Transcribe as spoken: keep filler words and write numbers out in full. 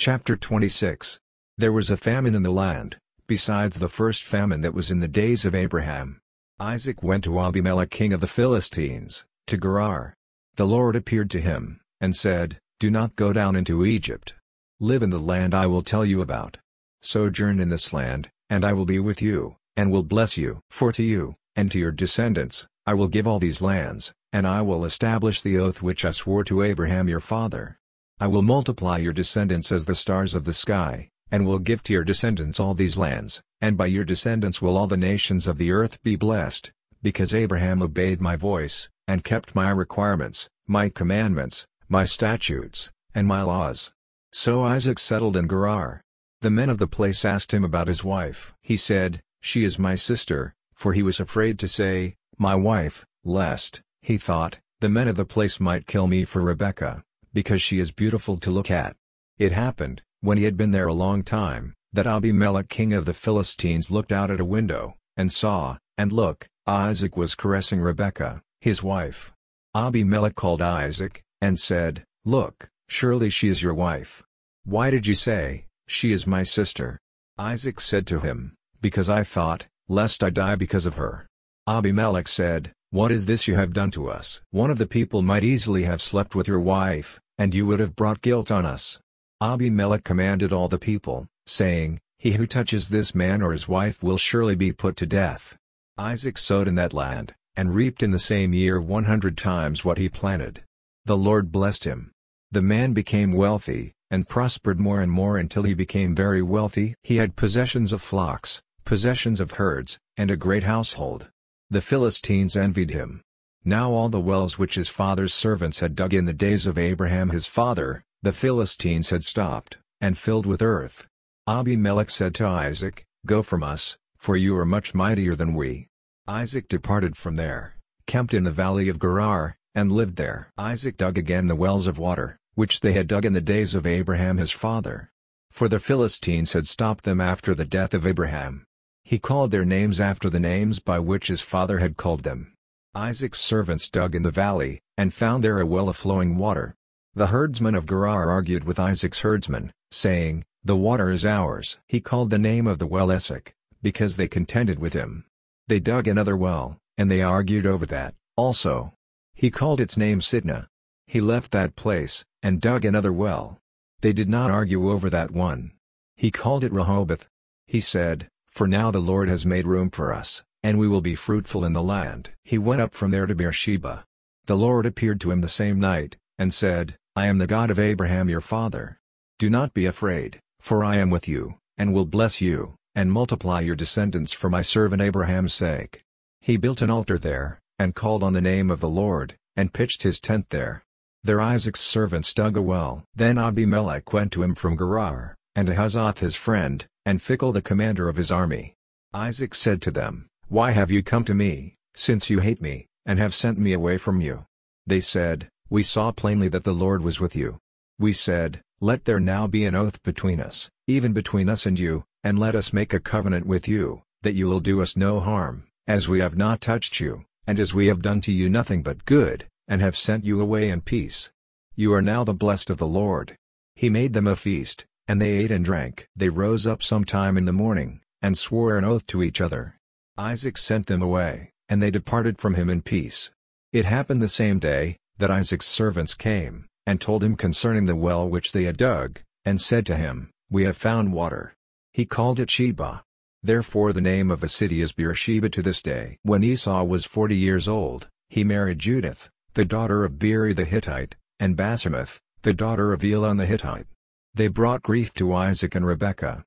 Chapter twenty-six. There was a famine in the land, besides the first famine that was in the days of Abraham. Isaac went to Abimelech king of the Philistines, to Gerar. The Lord appeared to him, and said, "Do not go down into Egypt. Live in the land I will tell you about. Sojourn in this land, and I will be with you, and will bless you. For to you, and to your descendants, I will give all these lands, and I will establish the oath which I swore to Abraham your father. I will multiply your descendants as the stars of the sky, and will give to your descendants all these lands, and by your descendants will all the nations of the earth be blessed, because Abraham obeyed my voice, and kept my requirements, my commandments, my statutes, and my laws." So Isaac settled in Gerar. The men of the place asked him about his wife. He said, "She is my sister," for he was afraid to say, "my wife," lest, he thought, the men of the place might kill me for Rebekah, because she is beautiful to look at. It happened, when he had been there a long time, that Abimelech king of the Philistines looked out at a window, and saw, and look, Isaac was caressing Rebekah, his wife. Abimelech called Isaac, and said, "Look, surely she is your wife. Why did you say, 'She is my sister'?" Isaac said to him, "Because I thought, lest I die because of her." Abimelech said, "What is this you have done to us? One of the people might easily have slept with your wife, and you would have brought guilt on us." Abimelech commanded all the people, saying, "He who touches this man or his wife will surely be put to death." Isaac sowed in that land, and reaped in the same year one hundred times what he planted. The Lord blessed him. The man became wealthy, and prospered more and more until he became very wealthy. He had possessions of flocks, possessions of herds, and a great household. The Philistines envied him. Now all the wells which his father's servants had dug in the days of Abraham his father, the Philistines had stopped, and filled with earth. Abimelech said to Isaac, "Go from us, for you are much mightier than we." Isaac departed from there, camped in the valley of Gerar, and lived there. Isaac dug again the wells of water, which they had dug in the days of Abraham his father. For the Philistines had stopped them after the death of Abraham. He called their names after the names by which his father had called them. Isaac's servants dug in the valley, and found there a well of flowing water. The herdsmen of Gerar argued with Isaac's herdsmen, saying, "The water is ours." He called the name of the well Esek, because they contended with him. They dug another well, and they argued over that, also. He called its name Sitnah. He left that place, and dug another well. They did not argue over that one. He called it Rehoboth. He said, "For now the Lord has made room for us, and we will be fruitful in the land." He went up from there to Beersheba. The Lord appeared to him the same night, and said, "I am the God of Abraham your father. Do not be afraid, for I am with you, and will bless you, and multiply your descendants for my servant Abraham's sake." He built an altar there, and called on the name of the Lord, and pitched his tent there. There Isaac's servants dug a well. Then Abimelech went to him from Gerar, and Ahazoth his friend, and Phicol the commander of his army. Isaac said to them, "Why have you come to me, since you hate me, and have sent me away from you?" They said, "We saw plainly that the Lord was with you. We said, 'Let there now be an oath between us, even between us and you, and let us make a covenant with you, that you will do us no harm, as we have not touched you, and as we have done to you nothing but good, and have sent you away in peace. You are now the blessed of the Lord.'" He made them a feast, and they ate and drank. They rose up some time in the morning, and swore an oath to each other. Isaac sent them away, and they departed from him in peace. It happened the same day, that Isaac's servants came, and told him concerning the well which they had dug, and said to him, "We have found water." He called it Sheba. Therefore the name of the city is Beersheba to this day. When Esau was forty years old, he married Judith, the daughter of Beeri the Hittite, and Basemath, the daughter of Elon the Hittite. They brought grief to Isaac and Rebekah,